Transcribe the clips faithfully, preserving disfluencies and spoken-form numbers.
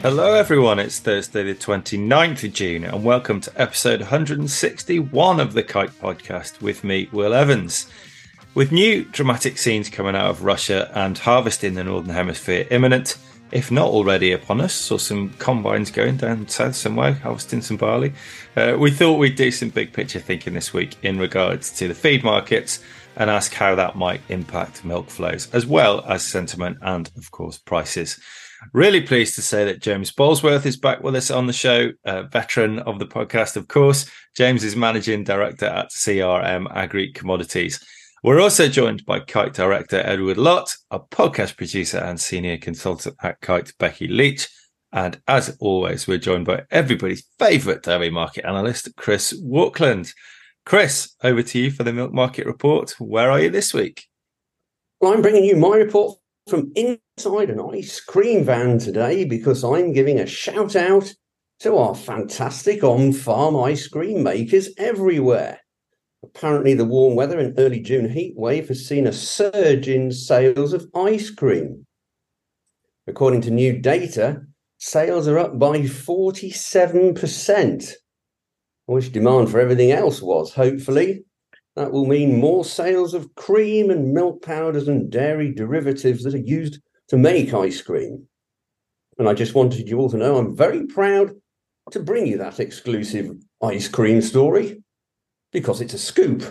Hello everyone, it's Thursday the twenty-ninth of June and welcome to episode one hundred sixty-one of the Kite Podcast with me, Will Evans. With new dramatic scenes coming out of Russia and harvest in the Northern Hemisphere imminent, if not already upon us, saw some combines going down south somewhere, harvesting some barley. Uh, we thought we'd do some big picture thinking this week in regards to the feed markets and ask how that might impact milk flows, as well as sentiment and, of course, prices. Really pleased to say that James Bolesworth is back with us on the show, a veteran of the podcast, of course. James is Managing Director at C R M Agri Commodities. We're also joined by Kite Director Edward Lott, a podcast producer and senior consultant at Kite, Becky Leach. And as always, we're joined by everybody's favourite dairy market analyst, Chris Walkland. Chris, over to you for the milk market report. Where are you this week? Well, I'm bringing you my report from inside an ice cream van today because I'm giving a shout out to our fantastic on-farm ice cream makers everywhere. Apparently the warm weather and early June heat wave has seen a surge in sales of ice cream. According to new data, sales are up by forty-seven percent. I wish demand for everything else was, hopefully. That will mean more sales of cream and milk powders and dairy derivatives that are used to make ice cream. And I just wanted you all to know I'm very proud to bring you that exclusive ice cream story because it's a scoop.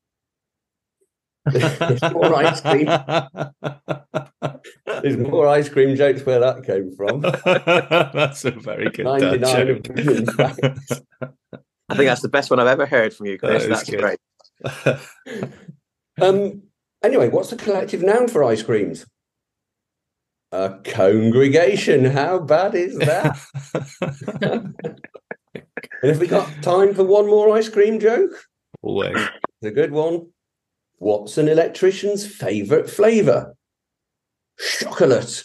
There's more ice cream. There's more ice cream jokes where that came from. That's a very good dad joke. I think that's the best one I've ever heard from you, Chris. That that's good. Great. um. Anyway, what's the collective noun for ice creams? A congregation. How bad is that? And have we got time for one more ice cream joke? Always. It's a good one. What's an electrician's favourite flavour? Chocolate.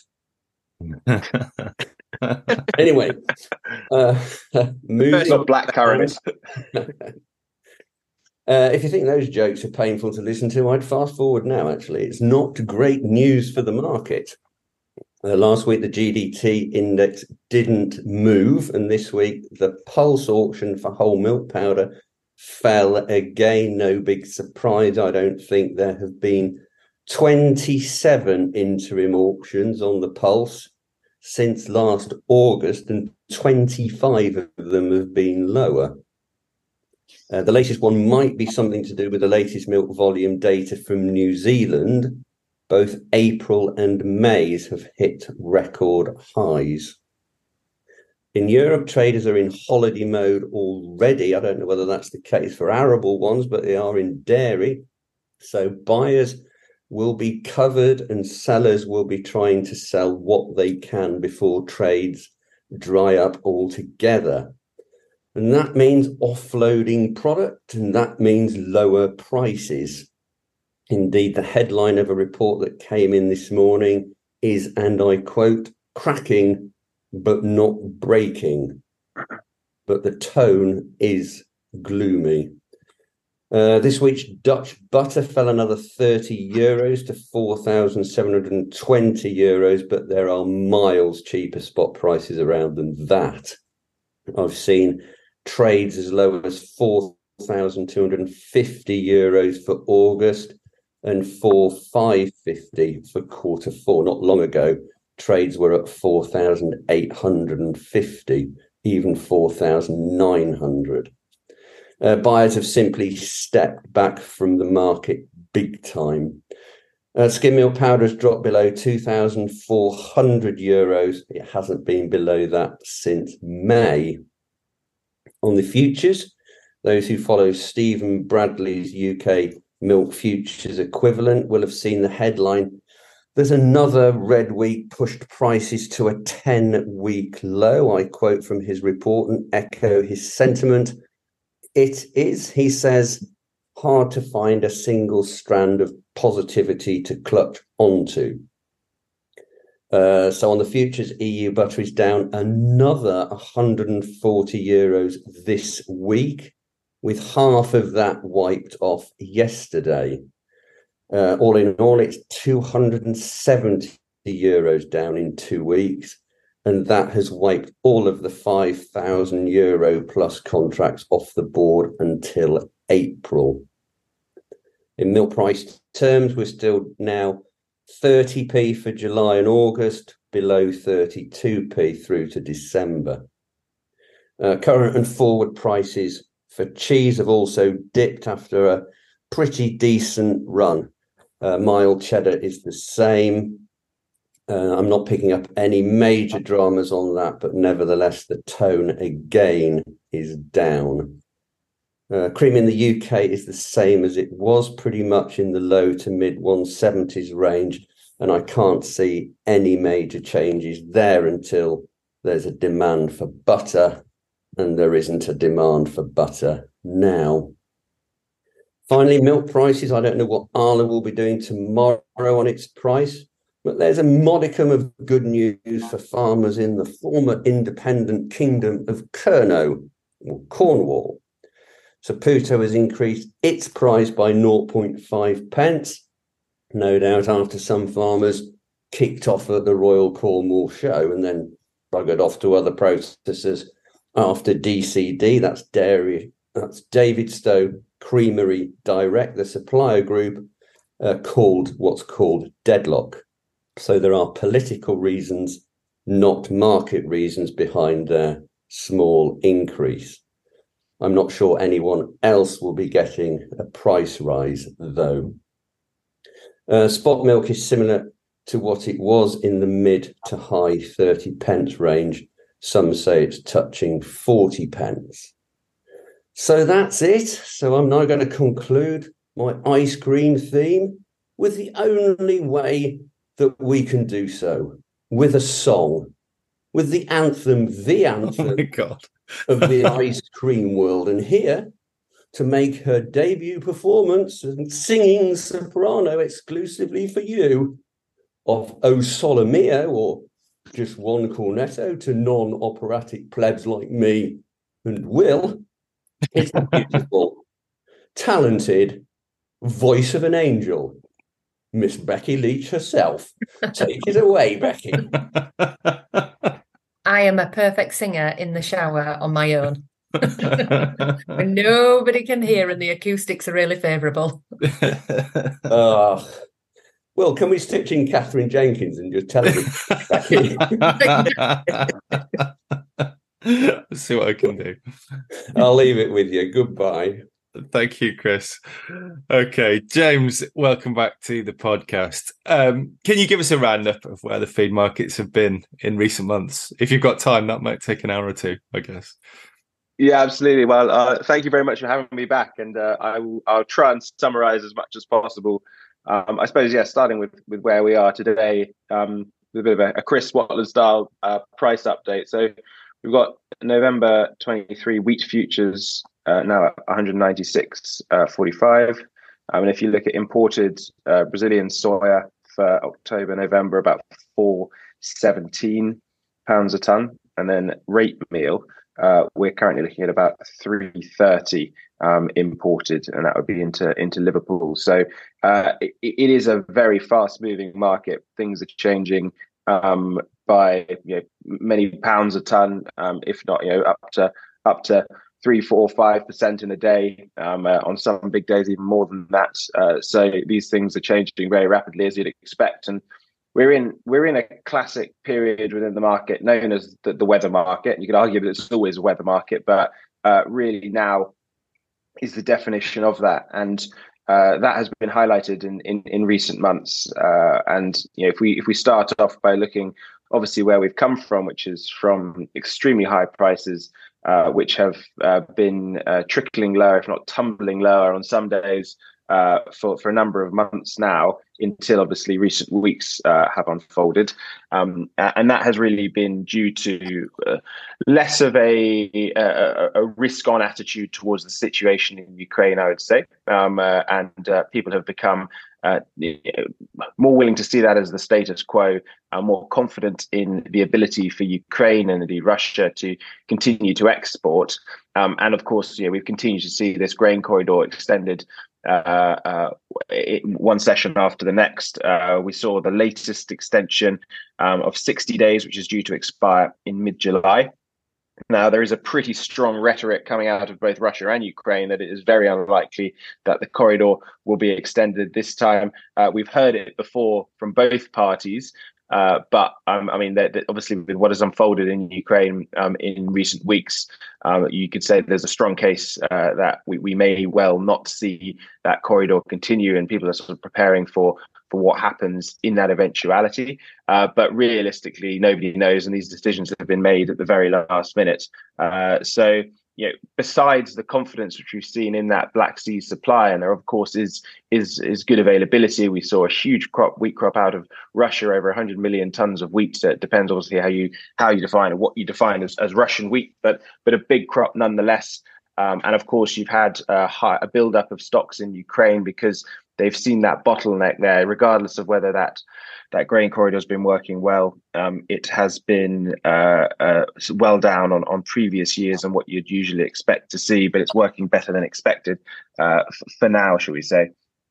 Anyway, uh, moving on. Black currant. Uh, if you think those jokes are painful to listen to, I'd fast forward now, actually. It's not great news for the market. Uh, last week, the G D T index didn't move, and this week, the pulse auction for whole milk powder fell again. No big surprise, I don't think. There have been twenty-seven interim auctions on the pulse since last August, and twenty-five of them have been lower. Uh, the latest one might be something to do with the latest milk volume data from New Zealand. Both April and May's have hit record highs. In Europe, traders are in holiday mode already. I don't know whether that's the case for arable ones, but they are in dairy. So buyers will be covered and sellers will be trying to sell what they can before trades dry up altogether. And that means offloading product, and that means lower prices. Indeed, the headline of a report that came in this morning is, and I quote, cracking but not breaking. But the tone is gloomy. Uh, this week's Dutch butter fell another thirty euros to four thousand seven hundred twenty euros, but there are miles cheaper spot prices around than that. I've seen trades as low as four thousand two hundred fifty euros for August and four thousand five hundred fifty for quarter four. Not long ago, trades were at four thousand eight hundred fifty, even four thousand nine hundred. Uh, buyers have simply stepped back from the market big time. Uh, skim milk powder has dropped below two thousand four hundred euros. It hasn't been below that since May. On the futures, those who follow Stephen Bradley's U K milk futures equivalent will have seen the headline, "There's another red week pushed prices to a ten-week low." I quote from his report and echo his sentiment. It is, he says, hard to find a single strand of positivity to clutch onto. Uh, so on the futures, E U butter is down another one hundred forty euros this week, with half of that wiped off yesterday. Uh, all in all, it's two hundred seventy euros down in two weeks. and that has wiped all of the five thousand euro plus contracts off the board until April. In milk price terms, we're still now thirty p for July and August, below thirty-two p through to December. Uh, current and forward prices for cheese have also dipped after a pretty decent run. Uh, mild cheddar is the same. Uh, I'm not picking up any major dramas on that, but nevertheless, the tone again is down. Uh, cream in the U K is the same as it was, pretty much in the low to mid one seventies range, and I can't see any major changes there until there's a demand for butter, and there isn't a demand for butter now. Finally, milk prices. I don't know what Arla will be doing tomorrow on its price, but there's a modicum of good news for farmers in the former independent kingdom of Kernow, or Cornwall. Saputo has increased its price by zero point five pence, no doubt after some farmers kicked off at the Royal Cornwall Show and then buggered off to other processors after D C D, that's dairy, that's Davidstow Creamery Direct, the supplier group, uh, called what's called deadlock. So there are political reasons, not market reasons, behind their small increase. I'm not sure anyone else will be getting a price rise, though. Uh, spot milk is similar to what it was in the mid to high thirty pence range. Some say it's touching forty pence. So that's it. So I'm now going to conclude my ice cream theme with the only way that we can do so, with a song, with the anthem, the anthem oh my God. of the ice cream world. And here, to make her debut performance and singing soprano exclusively for you of O Sole Mio, or just one cornetto to non-operatic plebs like me and Will, it's a beautiful, talented voice of an angel, Miss Becky Leach herself. Take it away, Becky. I am a perfect singer in the shower on my own. When nobody can hear and the acoustics are really favourable. uh, well, can we stitch in Catherine Jenkins and just tell her? Let's see what I can do. I'll leave it with you. Goodbye. Thank you, Chris. Okay, James, welcome back to the podcast. Um, can you give us a roundup of where the feed markets have been in recent months? If you've got time, that might take an hour or two, I guess. Yeah, absolutely. Well, uh, thank you very much for having me back, and uh, I will, I'll try and summarise as much as possible. Um, I suppose, yeah, starting with, with where we are today, um, with a bit of a, a Chris Watler style uh, price update. So we've got November twenty-three wheat futures uh, now at one ninety-six forty-five. Um, and if you look at imported uh, Brazilian soya for October, November, about four seventeen pounds a tonne. And then rape meal, uh, we're currently looking at about three thirty um, imported, and that would be into into Liverpool. So uh, it, it is a very fast moving market. Things are changing um, by you know, many pounds a tonne, um, if not you know up to up to three, four, five percent in a day. Um, uh, on some big days, even more than that. Uh, so these things are changing very rapidly, as you'd expect, and We're in we're in a classic period within the market known as the, the weather market. You could argue that it's always a weather market, but uh, really now is the definition of that, and uh, that has been highlighted in in, in recent months. Uh, and you know, if we if we start off by looking, obviously, where we've come from, which is from extremely high prices, uh, which have uh, been uh, trickling lower, if not tumbling lower, on some days. Uh, for, for a number of months now, until obviously recent weeks uh, have unfolded. Um, and that has really been due to uh, less of a, a, a risk-on attitude towards the situation in Ukraine, I would say. Um, uh, and uh, people have become uh, more willing to see that as the status quo, and more confident in the ability for Ukraine and indeed Russia to continue to export. Um, and of course, you know, we've continued to see this grain corridor extended uh, uh, it, one session after the next. Uh, we saw the latest extension um, of sixty days, which is due to expire in mid-July. Now, there is a pretty strong rhetoric coming out of both Russia and Ukraine that it is very unlikely that the corridor will be extended this time. Uh, we've heard it before from both parties. Uh, but um, I mean, that, that obviously, with what has unfolded in Ukraine um, in recent weeks, um, you could say there's a strong case uh, that we, we may well not see that corridor continue, and people are sort of preparing for for what happens in that eventuality. Uh, but realistically, nobody knows, and these decisions have been made at the very last minute. Uh, so. You know, besides the confidence which we've seen in that Black Sea supply, and there of course is is is good availability. We saw a huge crop wheat crop out of Russia, over one hundred million tons of wheat. So it depends obviously how you how you define it, what you define as, as Russian wheat, but but a big crop nonetheless. Um, and of course, you've had a, high, a build-up of stocks in Ukraine because they've seen that bottleneck there, regardless of whether that that grain corridor has been working well. Um, it has been uh, uh, well down on, on previous years and what you'd usually expect to see, but it's working better than expected uh, f- for now, shall we say.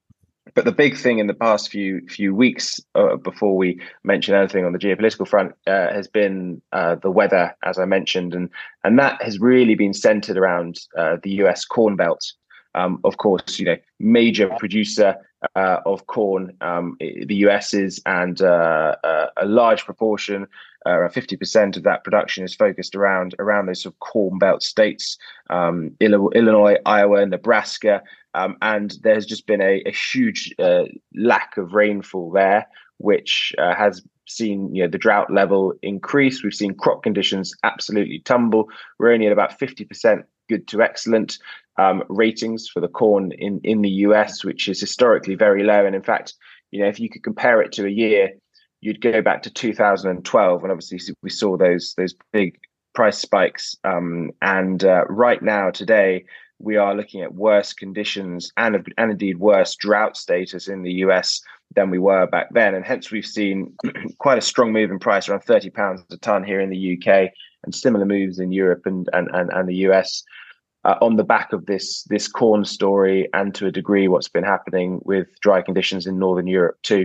But the big thing in the past few few weeks, uh, before we mention anything on the geopolitical front, uh, has been uh, the weather, as I mentioned, and and that has really been centered around uh, the U S Corn Belt. Um, of course, you know, major producer uh, of corn, um, the U S is, and uh, uh, a large proportion, uh, around fifty percent of that production is focused around around those sort of Corn Belt states, um, Illinois, Iowa, Nebraska. Um, and there's just been a, a huge uh, lack of rainfall there, which uh, has seen you know the drought level increase. We've seen crop conditions absolutely tumble. We're only at about fifty percent good to excellent um, ratings for the corn in, in the U S, which is historically very low. And in fact, you know, if you could compare it to a year, you'd go back to two thousand twelve, and obviously we saw those those big price spikes. Um, and uh, right now, today, we are looking at worse conditions and, and indeed worse drought status in the U S than we were back then. And hence we've seen quite a strong move in price, around thirty pounds a tonne here in the U K, and similar moves in Europe and, and, and, and the U S uh, on the back of this, this corn story, and to a degree what's been happening with dry conditions in Northern Europe too.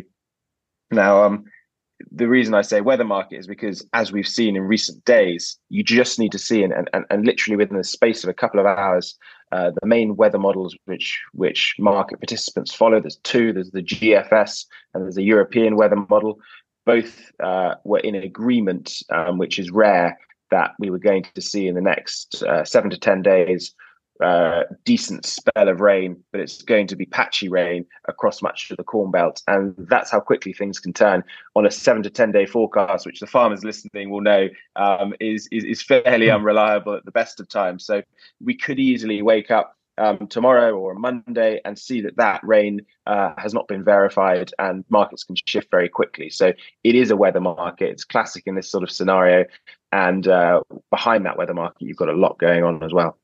Now, um, the reason I say weather market is because, as we've seen in recent days, you just need to see, and, and, and literally within the space of a couple of hours, uh, the main weather models which which market participants follow. There's two. There's the G F S and there's the European weather model. Both uh, were in agreement, um, which is rare, that we were going to see in the next uh, seven to ten days uh, decent spell of rain, but it's going to be patchy rain across much of the Corn Belt. And that's how quickly things can turn on a seven to ten day forecast, which the farmers listening will know um, is, is, is fairly unreliable at the best of times. So we could easily wake up um, tomorrow or Monday and see that that rain uh, has not been verified, and markets can shift very quickly. So it is a weather market. It's classic in this sort of scenario. And uh, behind that weather market, you've got a lot going on as well.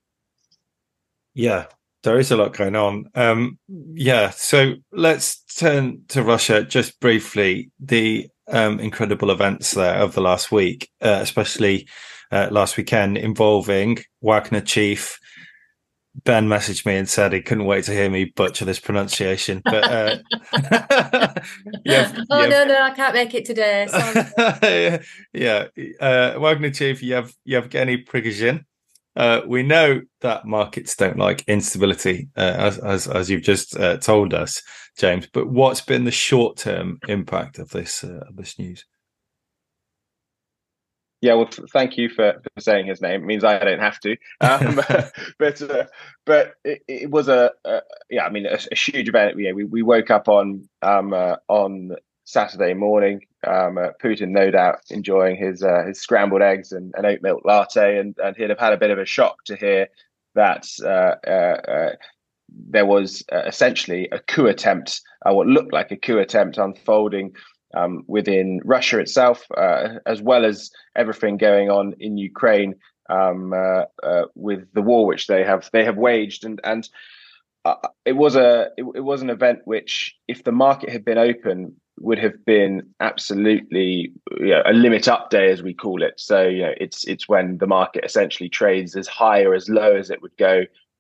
Yeah, there is a lot going on. Um, yeah, so let's turn to Russia just briefly. The um, incredible events there of the last week, uh, especially uh, last weekend, involving Wagner chief. Ben messaged me and said he couldn't wait to hear me butcher this pronunciation. But uh, have, oh have, no, no, I can't make it today. Sorry. yeah, uh, Wagner chief Yevgeny Prigozhin. Uh, we know that markets don't like instability, uh, as, as as you've just uh, told us, James. But what's been the short-term impact of this uh, of this news? Yeah, well, thank you for, for saying his name. It means I don't have to. Um, but uh, but it, it was a, a yeah, I mean, a, a huge event. Yeah, we we woke up on um uh, on Saturday morning. Um, uh, Putin, no doubt, enjoying his uh, his scrambled eggs and an oat milk latte, and, and he'd have had a bit of a shock to hear that uh, uh, uh, there was uh, essentially a coup attempt, uh, what looked like a coup attempt, unfolding um, within Russia itself, uh, as well as everything going on in Ukraine um, uh, uh, with the war which they have they have waged, and and uh, it was a it, it was an event which, if the market had been open, would have been absolutely, you know, a limit up day, as we call it. So, you know, it's it's when the market essentially trades as high or as low as it would go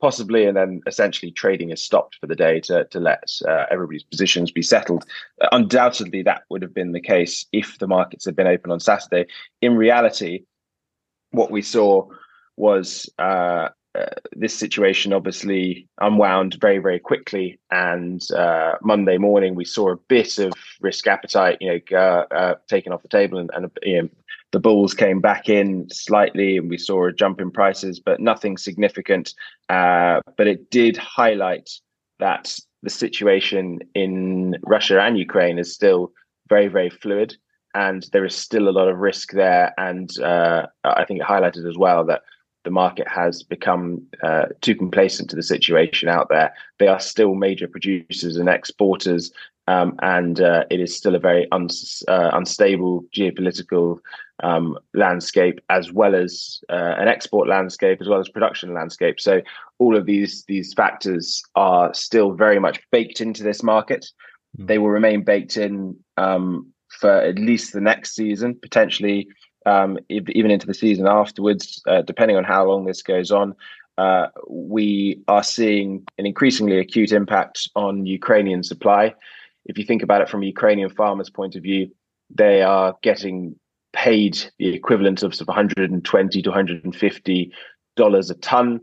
possibly, and then essentially trading is stopped for the day to to let uh, everybody's positions be settled. Uh, undoubtedly, that would have been the case if the markets had been open on Saturday. In reality, what we saw was uh, uh, this situation obviously unwound very, very quickly. And uh, Monday morning, we saw a bit of risk appetite, you know, uh, uh, taken off the table, and, and you know, the bulls came back in slightly, and we saw a jump in prices, but nothing significant. Uh, but it did highlight that the situation in Russia and Ukraine is still very, very fluid, and there is still a lot of risk there. And uh, I think it highlighted as well that the market has become uh, too complacent to the situation out there. They are still major producers and exporters, um, and uh, it is still a very un- uh, unstable geopolitical um, landscape, as well as uh, an export landscape, as well as production landscape. So all of these these factors are still very much baked into this market. Mm. They will remain baked in um, for at least the next season, potentially um, even into the season afterwards, uh, depending on how long this goes on. Uh, we are seeing an increasingly acute impact on Ukrainian supply. If you think about it from a Ukrainian farmer's point of view, they are getting paid the equivalent of, sort of one hundred twenty to one hundred fifty dollars a ton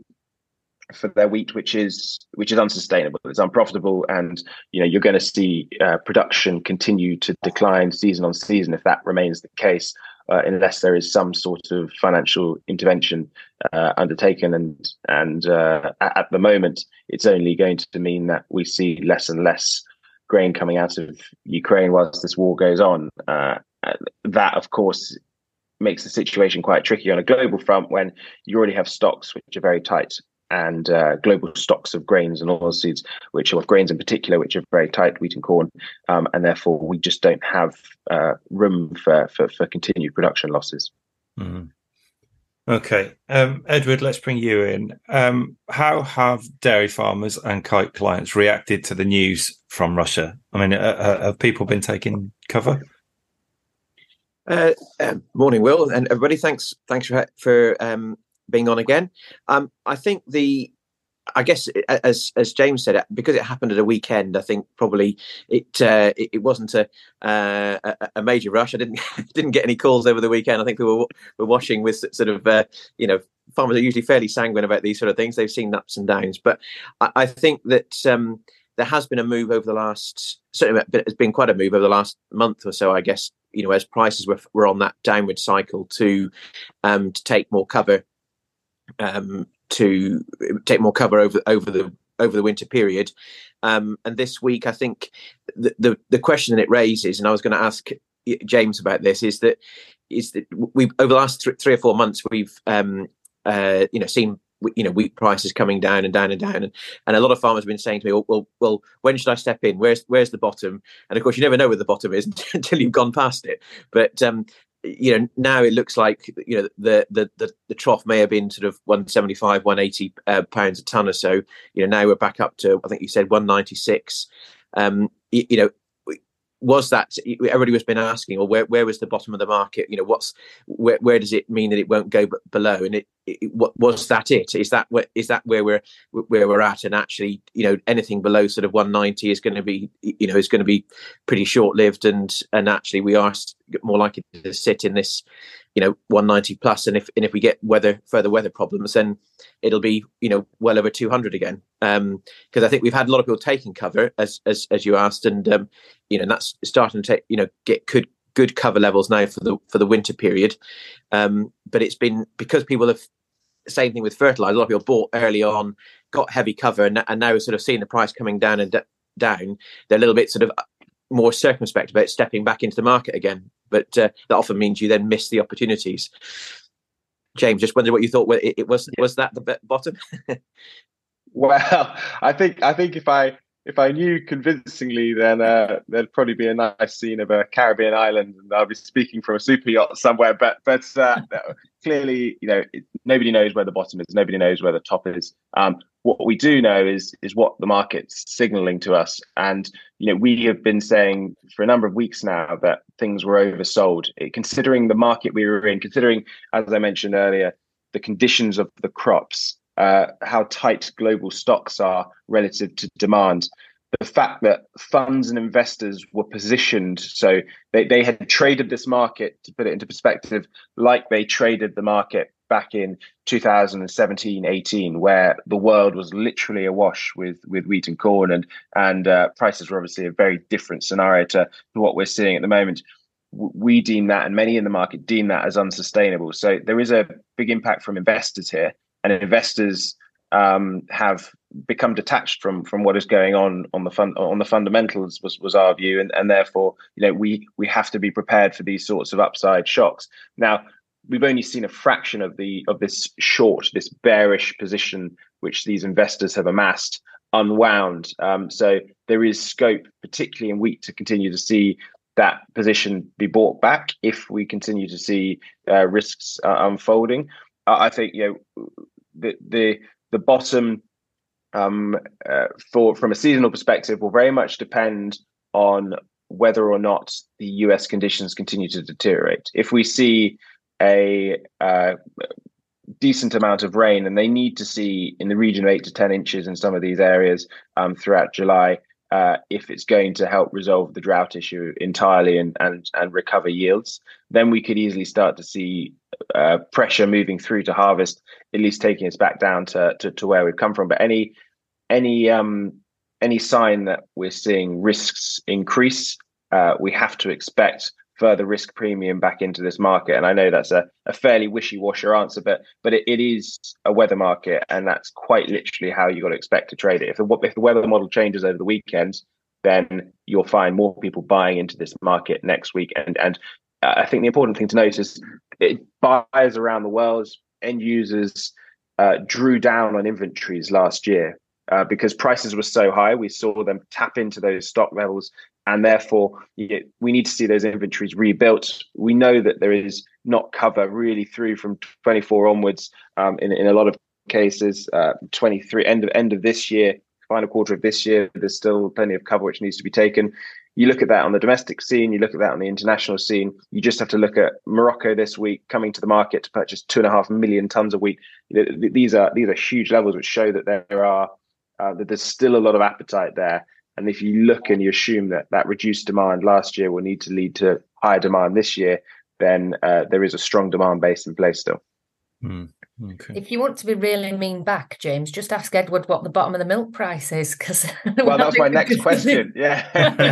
for their wheat, which is which is unsustainable. It's unprofitable, and you know you're going to see uh, production continue to decline season on season if that remains the case, uh, unless there is some sort of financial intervention uh, undertaken. And and uh, at, at the moment, it's only going to mean that we see less and less grain coming out of Ukraine whilst this war goes on. Uh, that, of course, makes the situation quite tricky on a global front when you already have stocks which are very tight, and uh, global stocks of grains and oilseeds, which are of grains in particular, which are very tight, wheat and corn, um, and therefore we just don't have uh, room for, for for continued production losses. Mm. Okay, um, Edward, let's bring you in. Um, how have dairy farmers and kite clients reacted to the news from Russia? I mean, uh, have people been taking cover? Uh, uh, morning, Will, and everybody. Thanks, thanks for for um, being on again. Um, I think the, I guess as as James said, because it happened at a weekend, I think probably it uh, it, it wasn't a, uh, a a major rush. I didn't didn't get any calls over the weekend. I think people were, were watching with sort of uh, you know, farmers are usually fairly sanguine about these sort of things. They've seen ups and downs, but I, I think that um, there has been a move over the last, certainly there's been quite a move over the last month or so, I guess. You know, as prices were were on that downward cycle to um, to take more cover, um, to take more cover over over the over the winter period, um, and this week I think the, the the question that it raises, and I was going to ask James about this, is that is that we over the last th- three or four months we've um, uh, you know seen. You know, wheat prices coming down and down and down, and, and a lot of farmers have been saying to me, "Well, well, well, when should I step in? Where's where's the bottom?" And of course, you never know where the bottom is until you've gone past it. But um, you know, now it looks like you know the the the, the trough may have been sort of one seventy-five, one eighty uh, pounds a ton or so. You know, now we're back up to, I think you said one ninety-six. Um, you, you know. Was that everybody was been asking, or where where was the bottom of the market? You know, what's where where does it mean that it won't go b- below? And it, it what was that it? Is that where is that where we're where we're at? And actually, you know, anything below sort of one ninety is going to be you know is going to be pretty short lived, and and actually we are more likely to sit in this you know one ninety plus. And if and if we get weather further weather problems, then it'll be you know well over two hundred again. Um, because I think we've had a lot of people taking cover, as as as you asked, and um, you know and that's starting to take, you know get good good cover levels now for the for the winter period. Um, but it's been because people have, same thing with fertilizer. A lot of people bought early on, got heavy cover, and, and now sort of seeing the price coming down and d- down. They're a little bit sort of more circumspect about stepping back into the market again. But uh, that often means you then miss the opportunities. James, just wondered what you thought. It, it was was that the bottom? Well, I think I think if I if I knew convincingly, then uh, there'd probably be a nice scene of a Caribbean island, and I'll be speaking from a super yacht somewhere. But but uh, clearly, you know, it, nobody knows where the bottom is. Nobody knows where the top is. Um, what we do know is is what the market's signaling to us, and you know, we have been saying for a number of weeks now that things were oversold. It, considering the market we were in, considering, as I mentioned earlier, the conditions of the crops. uh, how tight global stocks are relative to demand. The fact that funds and investors were positioned, so they, they had traded this market, to put it into perspective, like they traded the market back in two thousand seventeen, eighteen, where the world was literally awash with, with wheat and corn, and, and uh, prices were obviously a very different scenario to what we're seeing at the moment. We deem that, and many in the market deem that, as unsustainable. So there is a big impact from investors here, and investors um, have become detached from from what is going on on the fun, on the fundamentals was was our view, and and therefore, you know, we we have to be prepared for these sorts of upside shocks. Now, we've only seen a fraction of the of this short, this bearish position which these investors have amassed unwound. Um, so there is scope, particularly in wheat, to continue to see that position be bought back if we continue to see uh, risks uh, unfolding. Uh, I think, you know, the the the bottom um, uh, for from a seasonal perspective will very much depend on whether or not the U S conditions continue to deteriorate. If we see a uh, decent amount of rain, and they need to see in the region of eight to ten inches in some of these areas um, throughout July, uh, if it's going to help resolve the drought issue entirely and and and recover yields, then we could easily start to see uh, pressure moving through to harvest, at least taking us back down to, to to where we've come from. But any any um any sign that we're seeing risks increase, uh, we have to expect further risk premium back into this market. And I know that's a, a fairly wishy-washy answer, but but it, it is a weather market, and that's quite literally how you got to expect to trade it. If the, if the weather model changes over the weekend, then you'll find more people buying into this market next week. And and uh, I think the important thing to note is it, buyers around the world, end users, uh, drew down on inventories last year uh, because prices were so high. We saw them tap into those stock levels, and therefore you, we need to see those inventories rebuilt. We know that there is not cover really through from twenty-four onwards um, in, in a lot of cases. uh, twenty-three, end of end of this year, final quarter of this year, there's still plenty of cover which needs to be taken. You look at that on the domestic scene, you look at that on the international scene. You just have to look at Morocco this week coming to the market to purchase two and a half million tons of wheat. These are these are huge levels which show that there are uh, that there's still a lot of appetite there. And if you look and you assume that that reduced demand last year will need to lead to higher demand this year, then uh, there is a strong demand base in place still. Mm, okay. If you want to be really mean back, James, just ask Edward what the bottom of the milk price is. Because well, that's my next question. Yeah,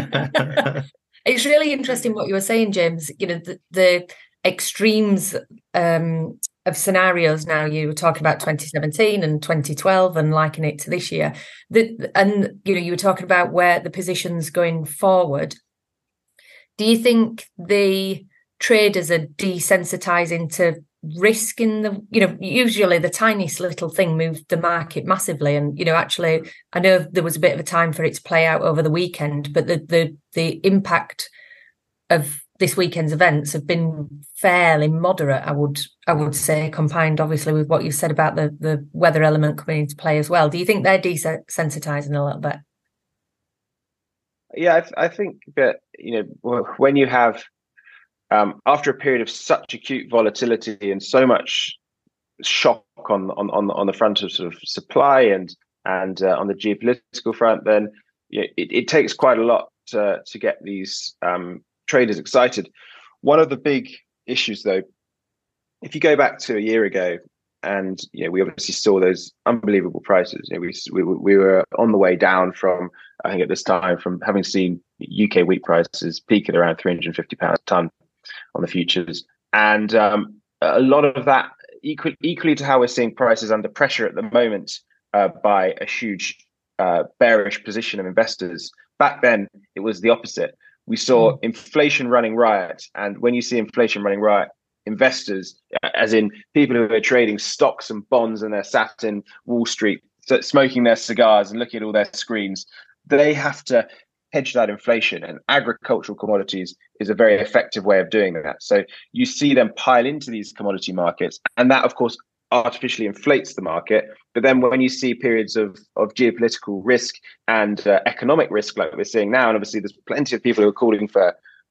it's really interesting what you were saying, James. You know, the, the extremes um, of scenarios. Now you were talking about twenty seventeen and twenty twelve and likening it to this year. The, and you know, you were talking about where the positions going forward. Do you think the traders are desensitizing to risk in the, you know, usually the tiniest little thing moved the market massively, and you know, actually I know there was a bit of a time for it to play out over the weekend, but the the the impact of this weekend's events have been fairly moderate, I would I would say, combined obviously with what you said about the the weather element coming into play as well. Do you think they're desensitizing a little bit? Yeah, I, th- I think that, you know, when you have Um, after a period of such acute volatility and so much shock on on on, on the front of sort of supply and and uh, on the geopolitical front, then you know, it, it takes quite a lot to, to get these um, traders excited. One of the big issues, though, if you go back to a year ago, and you know, we obviously saw those unbelievable prices. You know, we, we we were on the way down from, I think at this time, from having seen U K wheat prices peak at around three hundred fifty pounds a tonne on the futures, and um, a lot of that equal, equally to how we're seeing prices under pressure at the moment uh, by a huge uh, bearish position of investors. Back then, it was the opposite. We saw mm. inflation running riot, and when you see inflation running riot, investors, as in people who are trading stocks and bonds and they're sat in Wall Street smoking their cigars and looking at all their screens, they have to hedge that inflation, and agricultural commodities is a very effective way of doing that. So you see them pile into these commodity markets, and that of course artificially inflates the market. But then when you see periods of of geopolitical risk and uh, economic risk like we're seeing now, and obviously there's plenty of people who are calling for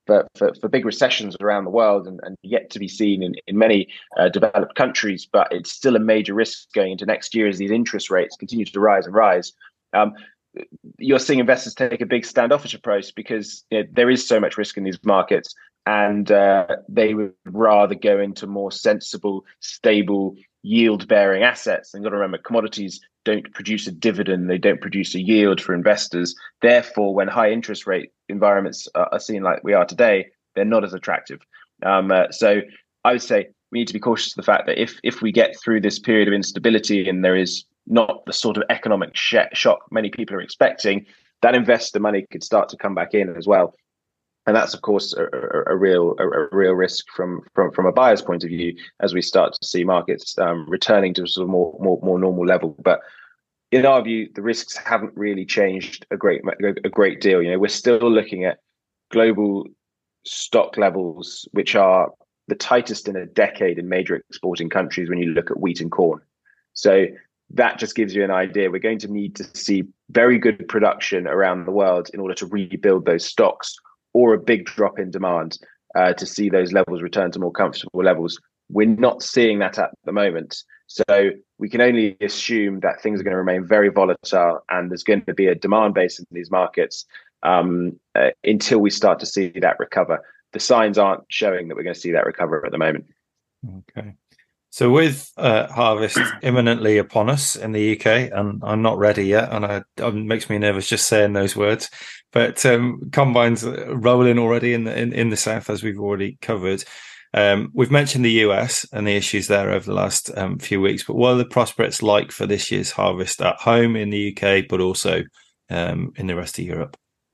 for, for, for big recessions around the world and, and yet to be seen in, in many uh, developed countries, but it's still a major risk going into next year as these interest rates continue to rise and rise. Um, you're seeing investors take a big standoffish approach because you know, there is so much risk in these markets, and uh, they would rather go into more sensible, stable, yield-bearing assets. And you've got to remember, commodities don't produce a dividend, they don't produce a yield for investors. Therefore, when high interest rate environments are, are seen like we are today, they're not as attractive. Um, uh, so I would say we need to be cautious of the fact that if if we get through this period of instability and there is not the sort of economic sh- shock many people are expecting, that investor money could start to come back in as well. And that's, of course, a, a, a real a, a real risk from, from from a buyer's point of view as we start to see markets um, returning to a sort of more, more more normal level. But in our view, the risks haven't really changed a great a great deal. You know, we're still looking at global stock levels which are the tightest in a decade in major exporting countries when you look at wheat and corn. So that just gives you an idea. We're going to need to see very good production around the world in order to rebuild those stocks, or a big drop in demand uh, to see those levels return to more comfortable levels. We're not seeing that at the moment. So we can only assume that things are going to remain very volatile and there's going to be a demand base in these markets um, uh, until we start to see that recover. The signs aren't showing that we're going to see that recover at the moment. Okay. So with uh, harvest imminently upon us in the U K, and I'm not ready yet, and I, it makes me nervous just saying those words, but um, combines rolling already in the in, in the south, as we've already covered. Um, we've mentioned the U S and the issues there over the last um, few weeks, but what are the prospects like for this year's harvest at home in the U K, but also um, in the rest of Europe?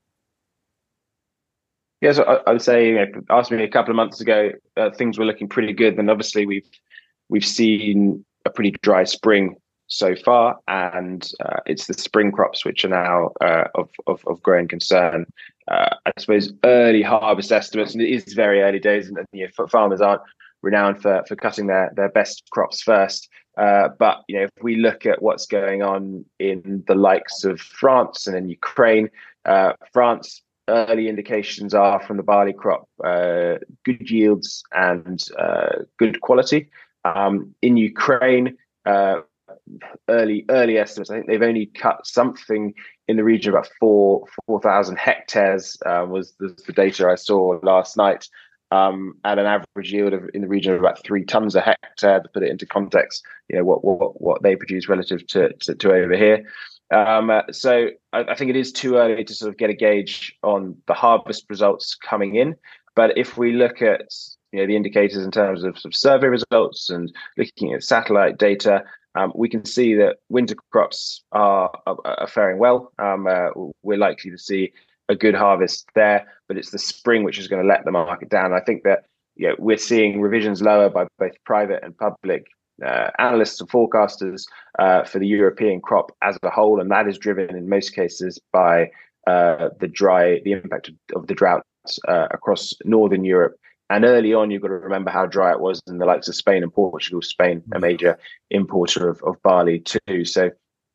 Yes, I, I would say, you know, asked me a couple of months ago, uh, things were looking pretty good. And obviously we've we've seen a pretty dry spring so far, and uh, it's the spring crops which are now uh, of, of of growing concern. Uh, I suppose early harvest estimates, and it is very early days, and you know, farmers aren't renowned for for cutting their their best crops first. Uh, but you know, if we look at what's going on in the likes of France and in Ukraine, uh, France. Early indications are from the barley crop, uh, good yields and uh, good quality. Um, in Ukraine, uh, early early estimates, I think they've only cut something in the region of about four four thousand hectares. Uh, was the, the data I saw last night, um, at an average yield of in the region of about three tons a hectare. To put it into context, you know what what what they produce relative to to, to over here. Um, uh, so I, I think it is too early to sort of get a gauge on the harvest results coming in. But if we look at you know the indicators in terms of, sort of survey results and looking at satellite data, um, we can see that winter crops are, are, are faring well. Um, uh, we're likely to see a good harvest there, but it's the spring which is going to let the market down. I think that you know, we're seeing revisions lower by both private and public Uh, analysts and forecasters uh, for the European crop as a whole, and that is driven in most cases by uh, the dry, the impact of, of the droughts uh, across northern Europe. And early on, you've got to remember how dry it was in the likes of Spain and Portugal. Spain, a major importer of, of barley too. So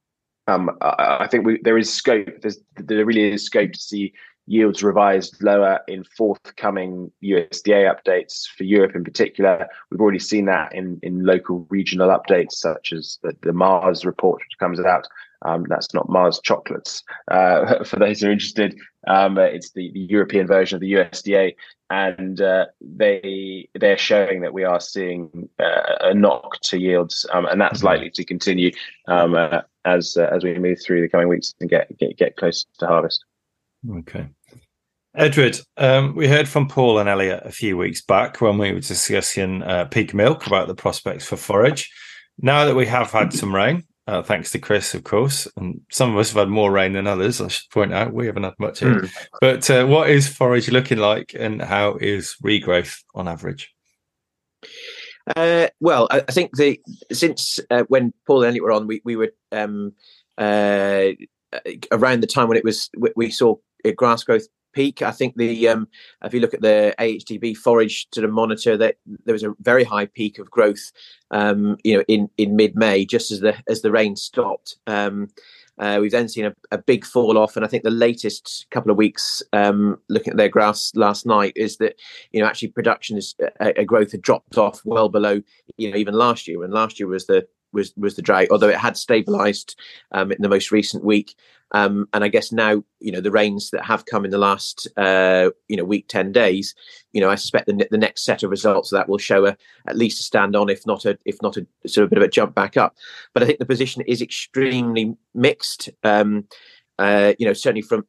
um, I, I think we, there is scope. There's, there really is scope to see yields revised lower in forthcoming U S D A updates for Europe in particular. We've already seen that in, in local regional updates, such as the, the Mars report, which comes out. Um, that's not Mars chocolates, uh, for those who are interested. Um, it's the, the European version of the U S D A. And uh, they, they're showing that we are seeing uh, a knock to yields. Um, and that's likely to continue um, uh, as uh, as we move through the coming weeks and get, get, get close to harvest. Okay. Edward, um, we heard from Paul and Elliot a few weeks back when we were discussing uh, peak milk about the prospects for forage. Now that we have had some rain, uh, thanks to Chris, of course, and some of us have had more rain than others, I should point out. We haven't had much here. Mm. But uh, what is forage looking like, and how is regrowth on average? Uh, well, I, I think the since uh, when Paul and Elliot were on, we, we were um, uh, around the time when it was we, we saw grass growth peak. I think the um, if you look at the A H D B forage sort of monitor, that there was a very high peak of growth, um, you know, in, in mid May, just as the as the rain stopped. Um, Uh, we've then seen a, a big fall off, and I think the latest couple of weeks, um, looking at their graphs last night, is that you know actually production is a, a growth had dropped off well below you know even last year, and last year was the was was the drag, although it had stabilised um, in the most recent week. Um, and I guess now, you know, the rains that have come in the last, uh, you know, week, ten days, you know, I suspect the, the next set of results of that will show a, at least a stand on, if not a, if not a sort of bit of a jump back up. But I think the position is extremely mixed. Um, uh, you know, certainly from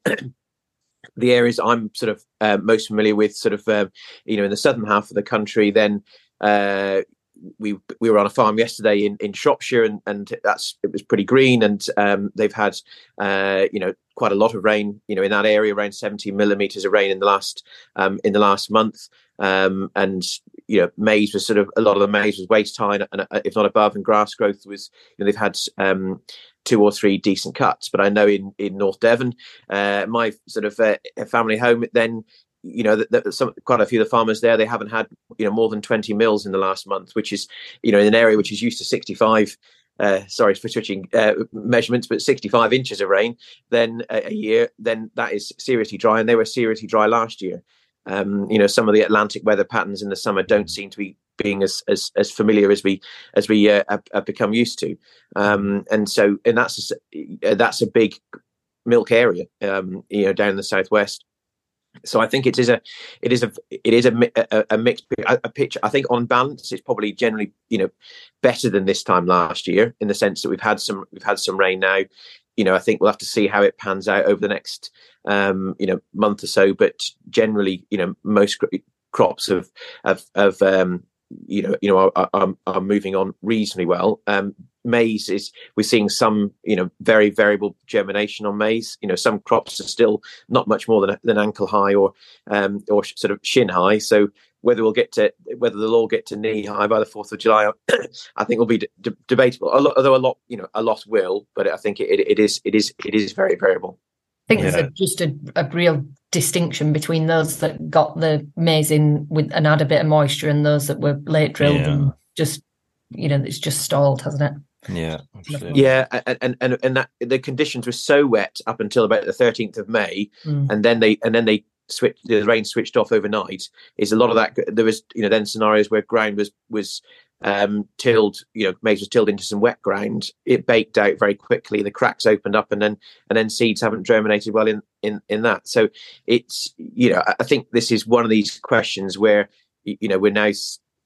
the areas I'm sort of uh, most familiar with, sort of, uh, you know, in the southern half of the country, then, uh, we we were on a farm yesterday in, in Shropshire, and, and that's it was pretty green, and um, they've had uh, you know quite a lot of rain you know in that area, around seventy millimeters of rain in the last um, in the last month, um, and you know maize was sort of a lot of the maize was waist high, and, and if not above, and grass growth was you know they've had um, two or three decent cuts. But I know in in North Devon, uh, my sort of uh, family home, then. You know, that, that some quite a few of the farmers there, they haven't had you know more than twenty mils in the last month, which is you know in an area which is used to sixty-five. Uh, sorry for switching uh, measurements, but sixty-five inches of rain then a, a year, then that is seriously dry, and they were seriously dry last year. Um, you know, some of the Atlantic weather patterns in the summer don't seem to be being as as, as familiar as we as we uh, have, have become used to, um, and so and that's a, that's a big milk area, um, you know, down in the southwest. So I think it is a, it is a, it is a, a, a mixed a, a picture. I think on balance, it's probably generally, you know, better than this time last year in the sense that we've had some, we've had some rain now. You know, I think we'll have to see how it pans out over the next, um, you know, month or so. But generally, you know, most crops have, have, have um, you know, you know, are, are, are moving on reasonably well. Um, maize is we're seeing some you know very variable germination on maize. You know some crops are still not much more than than ankle high or um or sort of shin high. So whether we'll get to whether they'll all get to knee high by the fourth of July, I think will be de- debatable. Although a lot you know a lot will, but I think it, it is it is it is very variable. I think Yeah. there's a, just a, a real distinction between those that got the maize in with and had a bit of moisture and those that were late drilled Yeah. and just you know it's just stalled, hasn't it? Yeah, absolutely. Yeah, and and and that the conditions were so wet up until about the thirteenth of May, Mm. and then they and then they switched. The rain switched off overnight. Is a lot of that. There was you know then scenarios where ground was was um, tilled. You know, maize was tilled into some wet ground. It baked out very quickly. The cracks opened up, and then and then seeds haven't germinated well in in in that. So it's you know I think this is one of these questions where you know we're now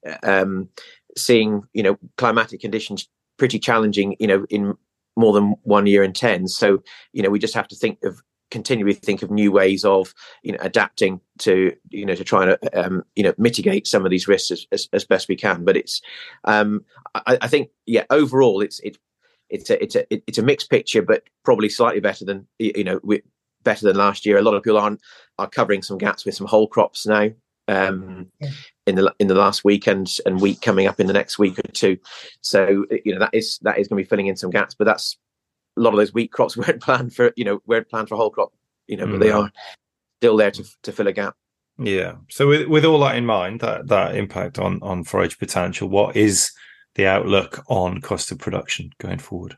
um, seeing you know climatic conditions pretty challenging, you know, in more than one year in ten. So, you know, we just have to think of continually think of new ways of, you know, adapting to, you know, to try and, um, you know, mitigate some of these risks as, as, as best we can. But it's, um, I, I think, yeah, overall, it's it, it's a it's a it's a mixed picture, but probably slightly better than you know we, better than last year. A lot of people are are covering some gaps with some whole crops now. Um, yeah. in the in the last week and, and week coming up in the next week or two, so you know that is that is going to be filling in some gaps. But that's a lot of those wheat crops weren't planned for you know weren't planned for whole crop, you know, but mm. they are still there to to fill a gap. Yeah. So with with all that in mind, that that impact on on forage potential, what is the outlook on cost of production going forward?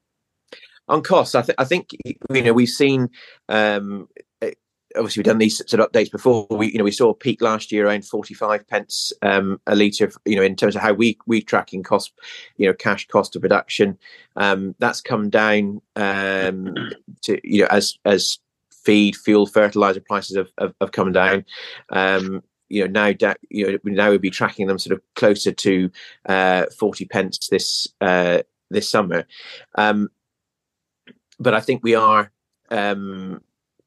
On costs, I, th- I think you know we've seen. Um, Obviously, we've done these sort of updates before. We, you know, we saw a peak last year around forty-five pence um, a litre. You know, in terms of how we we tracking cost, you know, cash cost of production. Um, that's come down um, to you know as as feed, fuel, fertilizer prices have have, have come down. Um, you know, now da- you know now we'll be tracking them sort of closer to uh, forty pence this uh, this summer. Um, but I think we are. Um,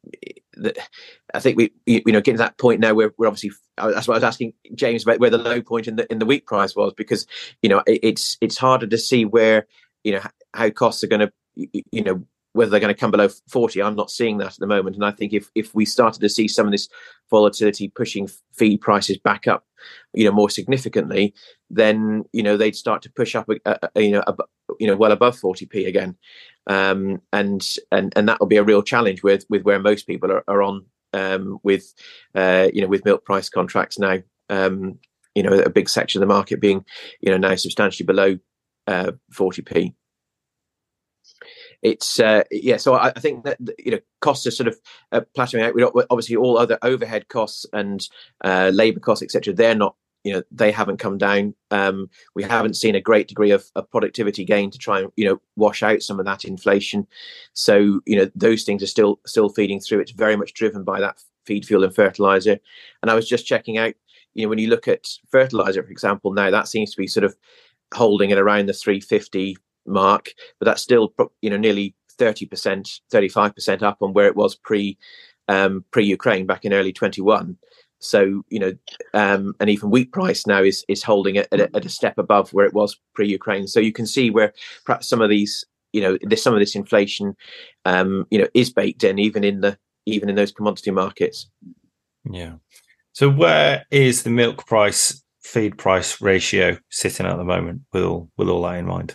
I think we, you know, getting to that point now where we're obviously. That's what I was asking James about where the low point in the in the wheat price was, because you know it, it's it's harder to see where you know how costs are going to, you know, whether they're going to come below forty. I'm not seeing that at the moment, and I think if if we started to see some of this volatility pushing feed prices back up, you know, more significantly, then you know they'd start to push up, a, a, you know, a, you know, well above forty p again, um, and and and that will be a real challenge with with where most people are, are on um, with uh, you know with milk price contracts now. Um, you know, a big section of the market being you know now substantially below uh, forty p. it's uh, yeah. So I, I think that you know costs are sort of uh, plateauing out. We don't, obviously all other overhead costs and uh, labour costs, et cetera. They're not. You know, they haven't come down. Um, we haven't seen a great degree of, of productivity gain to try and you know wash out some of that inflation. So you know those things are still still feeding through. It's very much driven by that feed, fuel, and fertilizer. And I was just checking out. You know, when you look at fertilizer, for example, now that seems to be sort of holding at around the three fifty mark, but that's still you know nearly thirty percent, thirty-five percent up on where it was pre um, pre Ukraine back in early twenty-one. So, you know, um, and even wheat price now is is holding it at a, at a step above where it was pre-Ukraine. So you can see where perhaps some of these, you know, this, some of this inflation, um, you know, is baked in even in the even in those commodity markets. Yeah. So where is the milk price feed price ratio sitting at the moment? With all with all that in mind.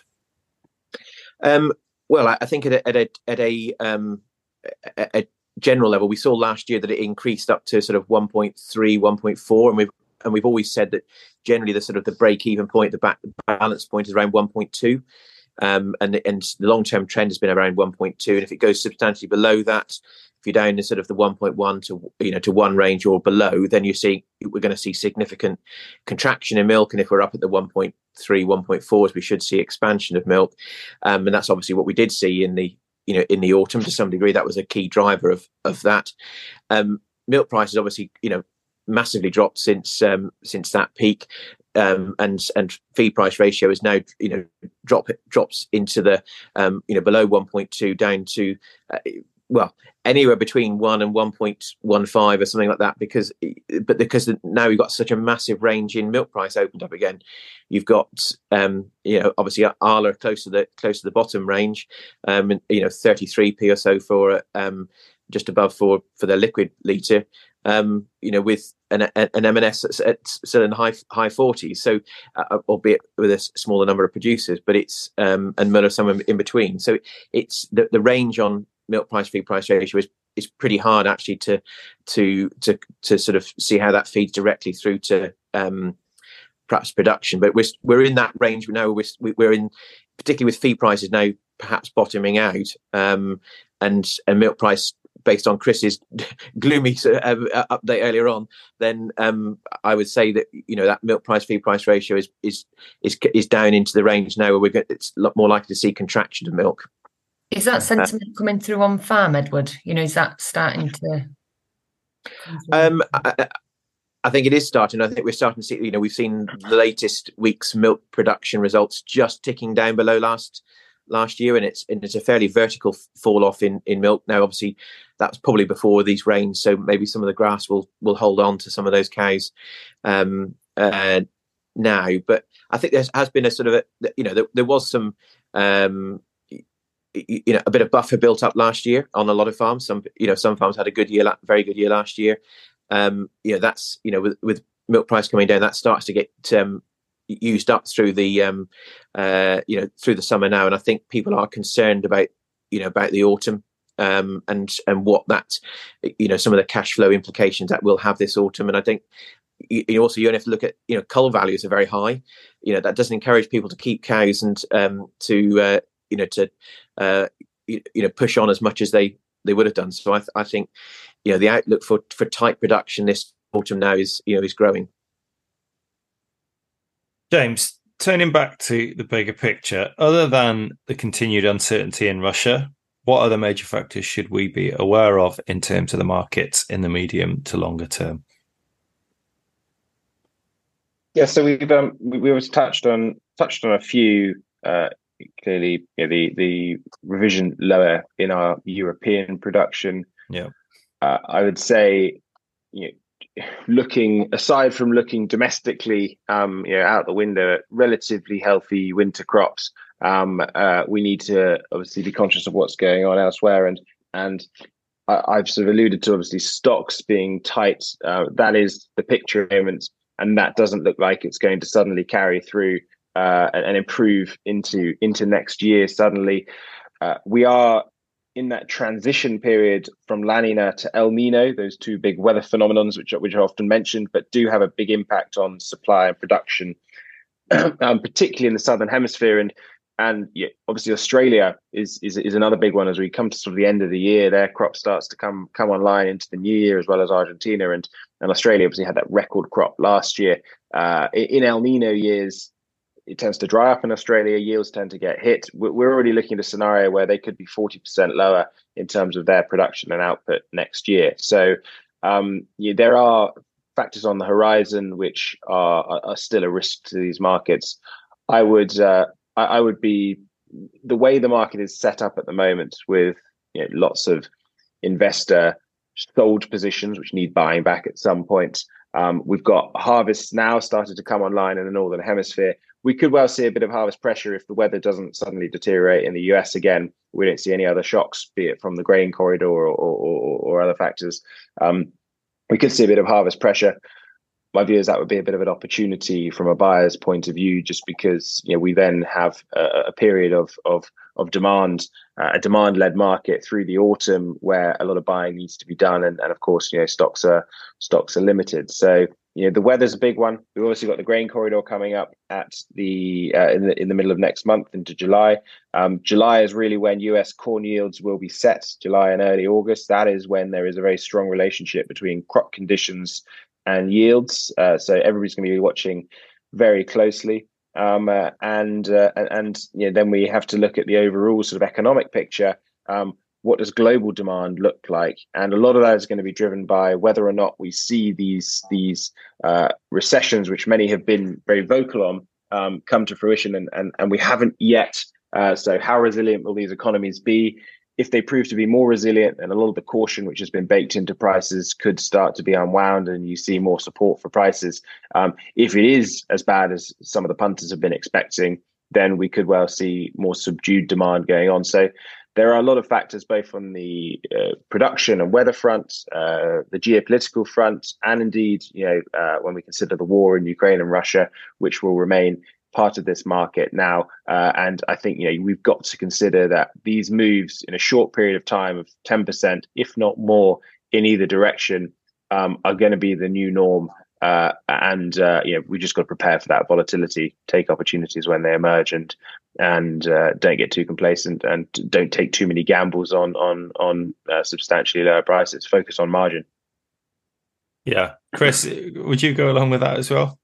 Um, well, I, I think at a at a, at a, um, a, a general level, we saw last year that it increased up to sort of one point three, one point four, and we've and we've always said that generally the sort of the break-even point, the back balance point is around one point two, um, and and the long-term trend has been around one point two, and if it goes substantially below that, if you're down in sort of the one point one to you know to one range or below, then you see we're going to see significant contraction in milk, and if we're up at the one point three, one point fours, we should see expansion of milk, um, and that's obviously what we did see in the you know, in the autumn to some degree. That was a key driver of of that. Um, milk prices obviously, you know, massively dropped since um, since that peak, um, and and feed price ratio is now, you know, drop drops into the um, you know below one point two down to uh, well anywhere between one and one point one five or something like that. Because but because now we've got such a massive range in milk price opened up again. You've got, um, you know, obviously Arla close to the close to the bottom range, um, and, you know, thirty-three p or so for um, just above for for the liquid litre, um, you know, with an, an M and S that's at still in the high high forties. So, uh, albeit with a smaller number of producers, but it's um, and Muller somewhere in between. So it's the, the range on milk price feed price ratio is is pretty hard actually to to to to sort of see how that feeds directly through to um, perhaps production, but we're we're in that range now. We're we're in, particularly with feed prices now perhaps bottoming out, um, and and milk price based on Chris's gloomy sort of, uh, update earlier on. Then um, I would say that you know that milk price feed price ratio is is is is down into the range now where we're going, it's a lot more likely to see contraction of milk. Is that sentiment uh, coming through on farm, Edward? You know, is that starting to? Um. I, I think it is starting. I think we're starting to see, you know, we've seen the latest week's milk production results just ticking down below last last year, and it's and it's a fairly vertical fall off in, in milk. Now, obviously, that's probably before these rains, so maybe some of the grass will will hold on to some of those cows um, uh, now. But I think there has been a sort of, a, you know, there, there was some, um, you know, a bit of buffer built up last year on a lot of farms. Some, you know, some farms had a good year, very good year last year. Um, you know, that's, you know, with, with milk price coming down, that starts to get um, used up through the, um, uh, you know, through the summer now. And I think people are concerned about, you know, about the autumn um, and and what that, you know, some of the cash flow implications that will have this autumn. And I think you, you also you only have to look at, you know, cull values are very high. You know, that doesn't encourage people to keep cows and um, to, uh, you know, to, uh, you, you know, push on as much as they they would have done. So I, th- I think, you know, the outlook for, for tight production this autumn now is, you know, is growing. James, turning back to the bigger picture, other than the continued uncertainty in Russia, what other major factors should we be aware of in terms of the markets in the medium to longer term? Yeah, so we've um, we, we was touched on touched on a few. Uh, clearly, you know, the the revision lower in our European production. Yeah. Uh, I would say, you know, looking aside from looking domestically, um, you know, out the window at relatively healthy winter crops, um, uh, we need to obviously be conscious of what's going on elsewhere. And and I, I've sort of alluded to obviously stocks being tight. Uh, that is the picture at the moment, and that doesn't look like it's going to suddenly carry through uh, and, and improve into into next year. Suddenly, uh, we are in that transition period from La Nina to El Nino, those two big weather phenomenons, which are, which are often mentioned, but do have a big impact on supply and production, um, particularly in the Southern Hemisphere. And and yeah, obviously Australia is, is is another big one as we come to sort of the end of the year. Their crop starts to come come online into the new year, as well as Argentina, and and Australia obviously had that record crop last year. Uh, in El Nino years, it tends to dry up in Australia. Yields tend to get hit. We're already looking at a scenario where they could be forty percent lower in terms of their production and output next year. So um, yeah, there are factors on the horizon which are, are still a risk to these markets. I would. Uh, I would be the way the market is set up at the moment with you know, lots of investor sold positions which need buying back at some point. Um, we've got harvests now started to come online in the Northern Hemisphere. We could well see a bit of harvest pressure if the weather doesn't suddenly deteriorate in the U S again. We don't see any other shocks, be it from the grain corridor or, or, or other factors. Um, we could see a bit of harvest pressure. My view is that would be a bit of an opportunity from a buyer's point of view, just because you know we then have a, a period of of of demand, uh, a demand-led market through the autumn where a lot of buying needs to be done, and, and of course you know stocks are stocks are limited. So you know the weather's a big one. We've obviously got the grain corridor coming up at the uh, in the in the middle of next month into July. Um, July is really when U S corn yields will be set. July and early August. That is when there is a very strong relationship between crop conditions and yields, uh, so everybody's going to be watching very closely, um, uh, and uh, and you know, then we have to look at the overall sort of economic picture. Um, what does global demand look like? And a lot of that is going to be driven by whether or not we see these these uh, recessions, which many have been very vocal on, um, come to fruition, and and and we haven't yet. Uh, so, how resilient will these economies be? If they prove to be more resilient, and a lot of the caution which has been baked into prices could start to be unwound, and you see more support for prices. Um, if it is as bad as some of the punters have been expecting, then we could well see more subdued demand going on. So there are a lot of factors, both on the uh, production and weather front, uh, the geopolitical front, and indeed, you know, uh, when we consider the war in Ukraine and Russia, which will remain part of this market now. Uh, and I think, you know, we've got to consider that these moves in a short period of time of ten percent, if not more, in either direction, um, are going to be the new norm. Uh, and, uh, you know, we just got to prepare for that volatility, take opportunities when they emerge, and and uh, don't get too complacent, and don't take too many gambles on, on, on uh, substantially lower prices. Focus on margin. Yeah. Chris, would you go along with that as well?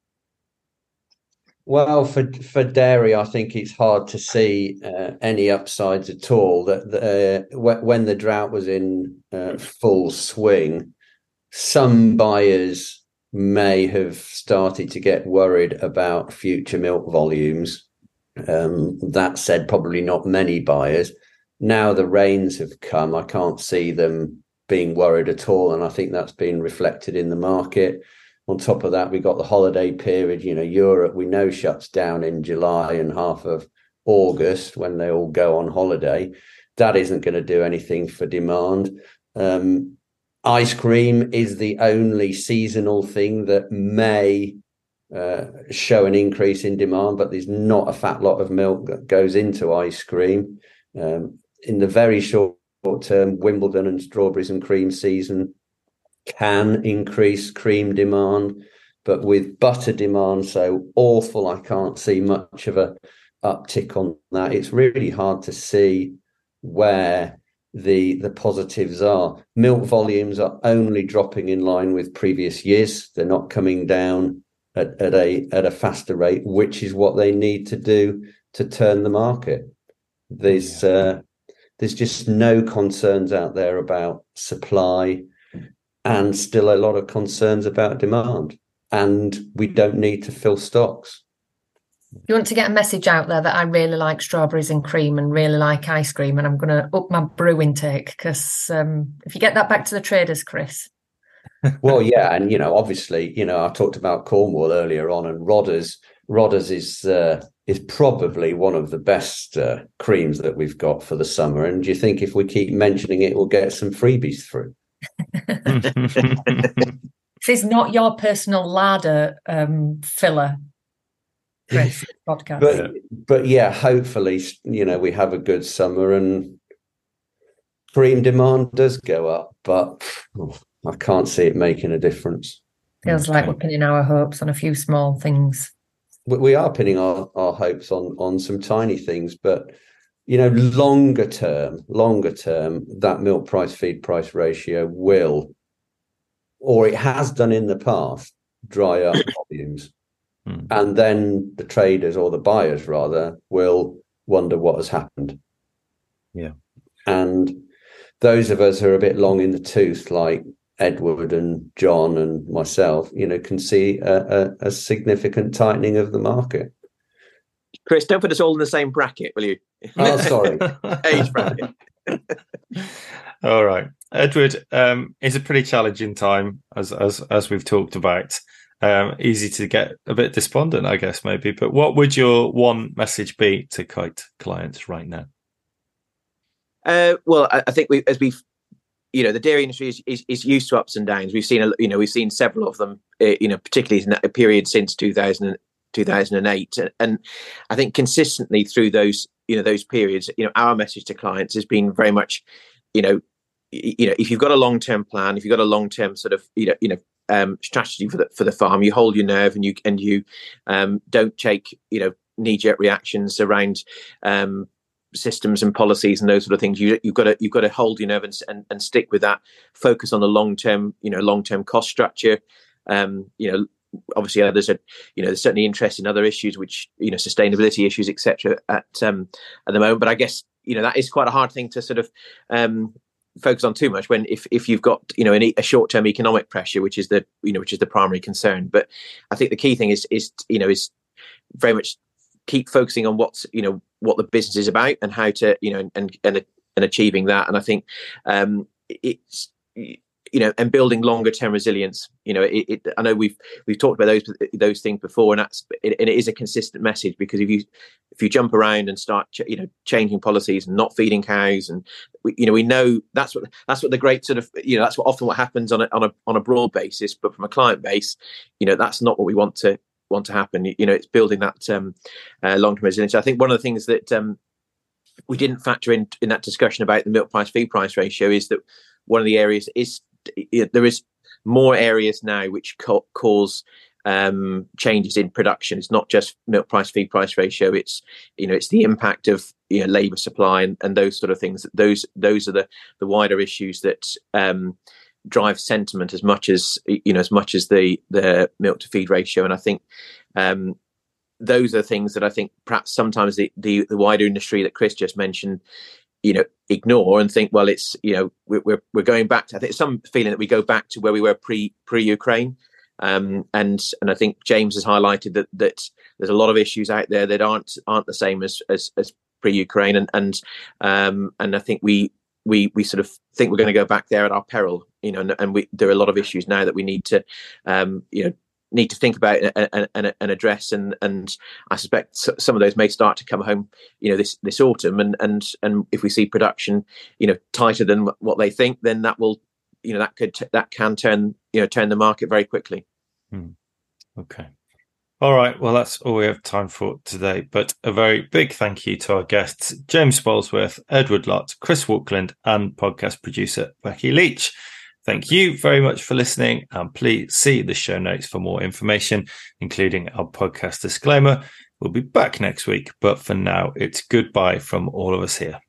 Well, for for dairy, I think it's hard to see uh, any upsides at all. That uh, when the drought was in uh, full swing, some buyers may have started to get worried about future milk volumes. Um, that said, probably not many buyers. Now the rains have come, I can't see them being worried at all, and I think that's been reflected in the market. On top of that, we got the holiday period. You know, Europe, we know, shuts down in July and half of August when they all go on holiday. That isn't going to do anything for demand. Um, ice cream is the only seasonal thing that may uh, show an increase in demand, but there's not a fat lot of milk that goes into ice cream. Um, in the very short term, Wimbledon and strawberries and cream season can increase cream demand, but with butter demand so awful, I can't see much of a uptick on that. It's really hard to see where the the positives are. Milk volumes are only dropping in line with previous years. They're not coming down at, at a at a faster rate, which is what they need to do to turn the market. There's uh, there's just no concerns out there about supply, and still a lot of concerns about demand, and we don't need to fill stocks. You want to get a message out there that I really like strawberries and cream and really like ice cream, and I'm going to up my brew intake, because um, if you get that back to the traders, Chris. Well, yeah, and you know, obviously, you know, I talked about Cornwall earlier on, and Rodders. Rodders is uh, is probably one of the best uh, creams that we've got for the summer. And do you think if we keep mentioning it, we'll get some freebies through? This is not your personal larder um, filler, Chris, podcast. But, but yeah, hopefully, you know, we have a good summer and cream demand does go up, but oh, I can't see it making a difference. Feels Okay. like we're pinning our hopes on a few small things. we are pinning our, our hopes on on some tiny things, but you know, longer term, longer term, that milk price feed price ratio will, or it has done in the past, dry up volumes. Mm. And then the traders, or the buyers rather, will wonder what has happened. Yeah. And those of us who are a bit long in the tooth, like Edward and John and myself, you know, can see a, a, a significant tightening of the market. Chris, don't put us all in the same bracket, will you? Oh, sorry. Age bracket. All right. Edward, um, it's a pretty challenging time, as as as we've talked about. Um, easy to get a bit despondent, I guess, maybe. But what would your one message be to Kite clients right now? Uh, well, I, I think we, as we've, you know, the dairy industry is, is, is used to ups and downs. We've seen, a, you know, we've seen several of them, uh, you know, particularly in a period since two thousand, two thousand eight. And, and I think consistently through those, you know, those periods, you know, our message to clients has been very much, you know, you know, if you've got a long-term plan, if you've got a long-term sort of, you know, you know, um, strategy for the for the farm, you hold your nerve and you and you um, don't take, you know, knee-jerk reactions around um, systems and policies and those sort of things. You you've got to you've got to hold your nerve and and, and stick with that. Focus on the long-term, you know, long-term cost structure. Um, you know, obviously others are, you know, there's certainly interest in other issues, which, you know, sustainability issues, et cetera. At um, at the moment, but I guess, you know, that is quite a hard thing to sort of um, focus on too much when if if you've got, you know, an, a short-term economic pressure, which is the, you know, which is the primary concern. But I think the key thing is is you know is very much keep focusing on what's, you know, what the business is about and how to, you know, and and and achieving that. And I think um, it's, you know, and building longer term resilience. You know, it, it, I know we've we've talked about those those things before, and that's it, and it is a consistent message, because if you if you jump around and start ch- you know changing policies and not feeding cows, and we, you know we know that's what that's what the great sort of you know that's what often what happens on a on a on a broad basis, but from a client base, you know, that's not what we want to want to happen. You, you know, it's building that um, uh, long term resilience. I think one of the things that um, we didn't factor in in that discussion about the milk price feed price ratio is that one of the areas is there is more areas now which co- cause um, changes in production. It's not just milk price feed price ratio. It's, you know, it's the impact of, you know, labour supply and, and those sort of things. Those those are the the wider issues that um, drive sentiment as much as, you know, as much as the the milk to feed ratio. And I think um, those are things that I think perhaps sometimes the, the the wider industry that Chris just mentioned, you know, ignore and think, well, it's, you know, we're we're, we're going back to, I think some feeling that we go back to where we were pre pre Ukraine, um, and and I think James has highlighted that that there's a lot of issues out there that aren't aren't the same as as, as pre Ukraine, and and um, and I think we we we sort of think we're going to go back there at our peril, you know, and, and we there are a lot of issues now that we need to, um, you know. need to think about and, and, and address, and and I suspect some of those may start to come home, you know, this this autumn, and and and if we see production, you know, tighter than what they think, then that will, you know, that could that can turn, you know, turn the market very quickly. Hmm. Okay. All right. Well, that's all we have time for today. But a very big thank you to our guests, James Spolesworth, Edward Lott, Chris Walkland, and podcast producer Becky Leach. Thank you very much for listening, and please see the show notes for more information, including our podcast disclaimer. We'll be back next week, but for now, it's goodbye from all of us here.